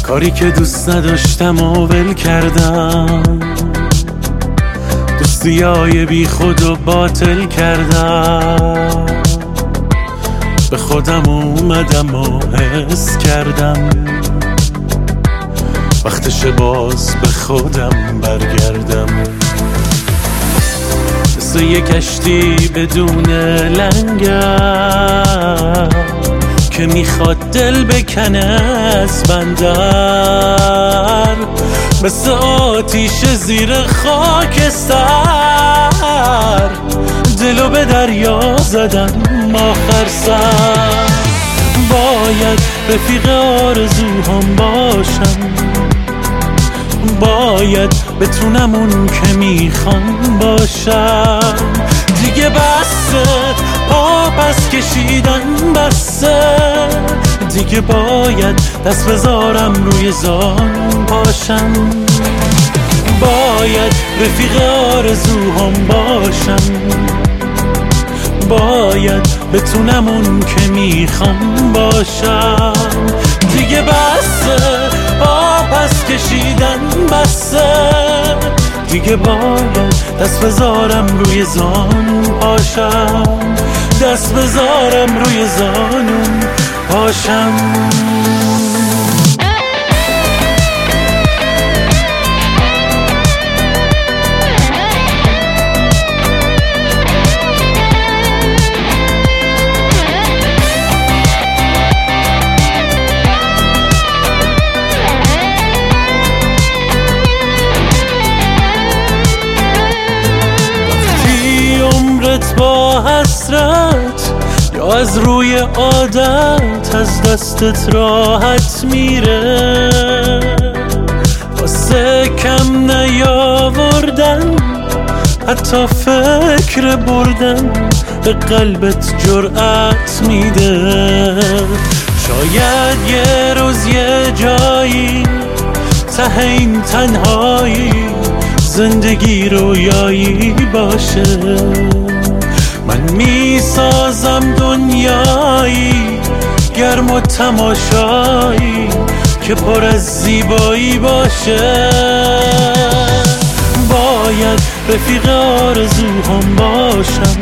کاری که دوست نداشتم و ول کردم، دوستیای بی خود و باطل کردم. به خودم اومدم و حس کردم وقتش باز به خودم برگردم. مثل یک کشتی بدون لنگر که میخواد دل بکنه از بندر، مثل آتیش زیر خاکستر دلو به دریا زدم آخر سر. باید رفیق آرزوهام باشم، باید بتونم اون که میخوام باشم. دیگه بسه پا پس کشیدن بسه، دیگه باید دست بذارم روی زانو پاشم. باید رفیق آرزوهام باشم، باید بتونم اون که میخوام باشم. دیگه بسه پا پس کشیدن بسه، دیگه باید دست بذارم روی زانو پاشم، دست بذارم روی زانو پاشم. با حسرت یا از روی عادت از دستت راحت میره، واسه کم نیاوردن حتی فکر بردن به قلبت جرأت میده. شاید یه روز یه جایی ته این تنهایی زندگی رویایی باشه. من میسازم دنیایی گرم و تماشایی که پر از زیبایی باشه. باید رفیق آرزوهام باشم،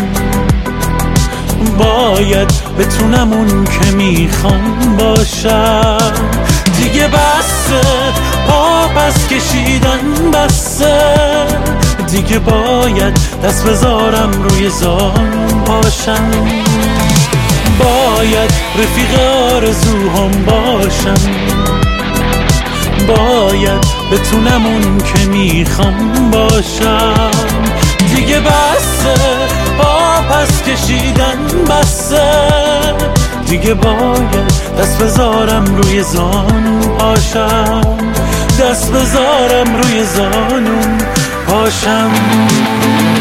باید بتونم اون که میخوام باشم. دیگه بسه پا پس کشیدن بسه، دیگه باید دست بذارم روی زانو پاشم. باید رفیق آرزوهام باشم، باید بتونم اون که میخوام باشم. دیگه بسه پا پس کشیدن بسه، دیگه باید دست بذارم روی زانو پاشم، دست بذارم روی زانو پاشم.